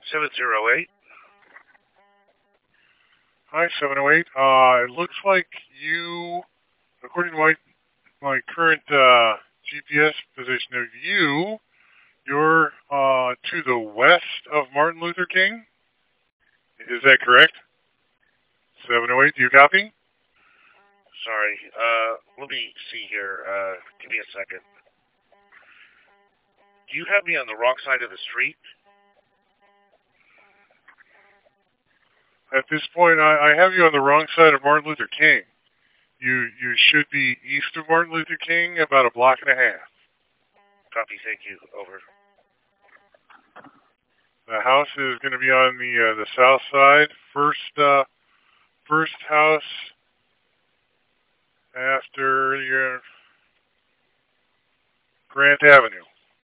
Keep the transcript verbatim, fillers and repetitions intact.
seven zero eight. Hi, seven oh eight. Uh, it looks like you, according to my, my current uh, G P S position of you, you're uh, to the west of Martin Luther King. Is that correct? seven oh eight, do you copy? Sorry. Uh, let me see here. Uh, give me a second. Do you have me on the wrong side of the street? At this point, I, I have you on the wrong side of Martin Luther King. You you should be east of Martin Luther King, about a block and a half. Copy. Thank you. Over. The house is going to be on the uh, the south side. First uh, first house after your Grant Avenue.